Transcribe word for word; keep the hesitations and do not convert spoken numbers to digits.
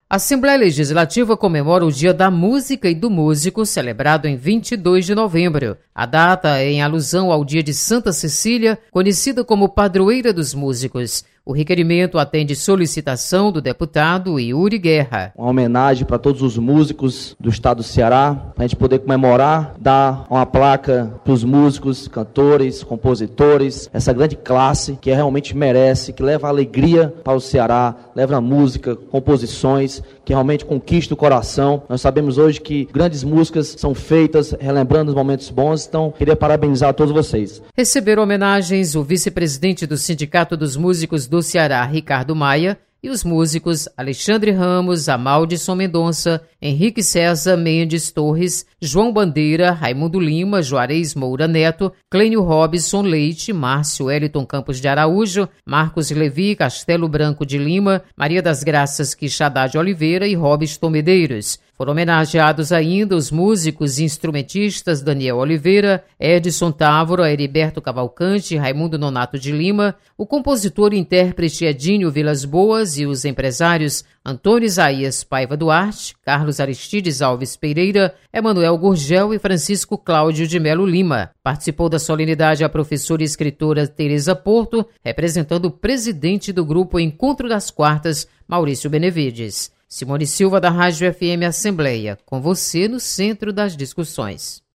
A Assembleia Legislativa comemora o Dia da Música e do Músico, celebrado em vinte e dois de novembro. A data é em alusão ao dia de Santa Cecília, conhecida como padroeira dos músicos. O requerimento atende solicitação do deputado Yuri Guerra. Uma homenagem para todos os músicos do estado do Ceará, para a gente poder comemorar, dar uma placa para os músicos, cantores, compositores, essa grande classe que realmente merece, que leva alegria para o Ceará, leva a música, composições, que realmente conquista o coração. Nós sabemos hoje que grandes músicas são feitas relembrando os momentos bons, então queria parabenizar a todos vocês. Receberam homenagens o vice-presidente do Sindicato dos Músicos do Ceará, Ricardo Maia, e os músicos Alexandre Ramos, Amaldson Mendonça, Henrique César Mendes Torres, João Bandeira, Raimundo Lima, Juarez Moura Neto, Clênio Robson Leite, Márcio Wellington Campos de Araújo, Marcos Levi Castelo Branco de Lima, Maria das Graças Quixadá de Oliveira e Robson Medeiros. Foram homenageados ainda os músicos e instrumentistas Daniel Oliveira, Edson Távora, Heriberto Cavalcante, Raimundo Nonato de Lima, o compositor e intérprete Edinho Vilas Boas e os empresários Antônio Isaías Paiva Duarte, Carlos Aristides Alves Pereira, Emanuel Gurgel e Francisco Cláudio de Melo Lima. Participou da solenidade a professora e escritora Tereza Porto, representando o presidente do grupo Encontro das Quartas, Maurício Benevides. Simone Silva, da Rádio F M Assembleia, com você no centro das discussões.